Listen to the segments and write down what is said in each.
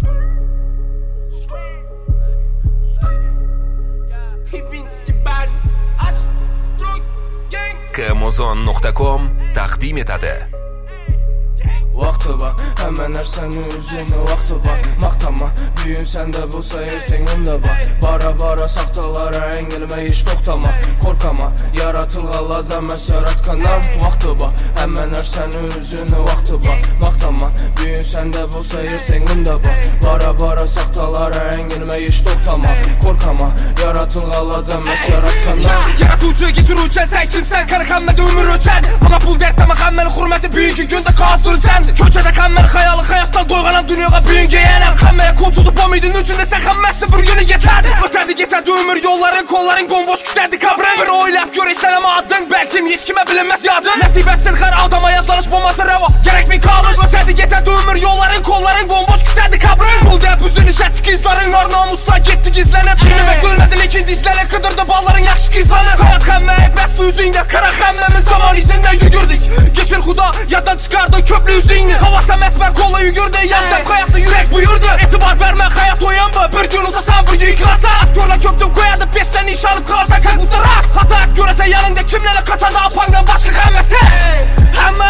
Kmozon.com taqdim etadi. Vaqti bor, hamma narsani o'zini vaqti bor. Maqtama, bugun senda bo'lsa, ertaga unda bor. Bora soxtalar engilmay hech to'xtama. Qo'rqama, yaratilganlardan emas yaratgandan vaqti bor. Hamma narsani o'zini vaqti bor. Maqtama, bugun senda bo'lsa, ertaga unda bor. Bora soxtalar engilmay hech to'xtama. Qo'rqama, yaratilganlardan emas yaratgandan. Yaratuvchi kechiruvchi sen kimsan? Qara hammaga umr o'chadi. Mana pul dertama hammaning hurmati bugungi kunda qozdirsan. Ko'chada hamma xayoli hayotdan to'yganam dunyoga bugunga yana hamma qo'l cho'zib bo'lmaydin uchun desa hammasi bir kuni yetadi. O'tadi ketadi umr yo'llaring, qo'llaring bo'sh kutadi qabring. Bir o'ylab ko'rishsan ammo ading balkim hech kimga bilinmas yoding. Nasib etsin har odam hayotlanish bo'lmasa ravo. Kerakmi qolish. O'tadi ketadi umr yo'llaring, qo'llaring bo'sh kutadi qabring. Pulda buzilishadi qizlaring, nor-nomusdan ketdi gizlanib. Kimga ko'rinadi lekin dizlarga qidirdi bolaring yaxshi qizlanib. Hayot hamma emas o'zingda, qara hammamiz zamon izidan yugurdik. Kechir Xudo, yoddan chiqardi ko'pli o'zingni. Havas emas ben qo'lga yugurdi, yazdab hayotda yurak buyurdi. E'tibor berma, hayot o'yin bu. Bir kun uzasan, bir yiqilasa. Aktyorlar ko'p deb qo'yadi, pesdan ish olib qolsa, как будто ras. Xato ko'rasan yaningda kimlarni qochadi opangdan boshqa hammasi. Hamma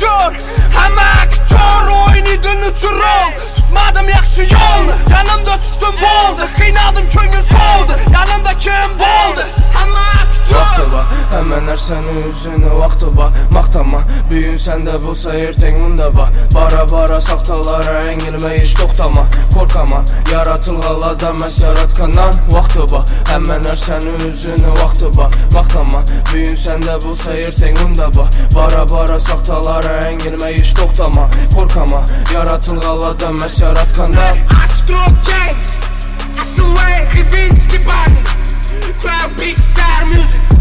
aktyor o'ynaydi uchurib. Tutmadim yaxshi yo'lni, yanimda tutdim bo'ldi. Qiynaldim ko'nglim so'ldi, yanimda kim bo'ldi? Hamma vaqti bor, hamma narsani o'zini vaqti bor. Maqtama, bugun senda bo'lsa, ertaga unda bor. Bora soxtalar engilmay hech to'xtama. Qo'rqama, yaratilganlardan emas yaratgandan vaqti bor. Hamma narsani o'zini vaqti bor. Maqtama, bugun senda bo'lsa, ertaga unda bor. Bora soxtalar engilmay hech to'xtama. Qo'rqama, yaratilganlardan emas yaratgandan. Astrogang, Astrogang, Big Star Music.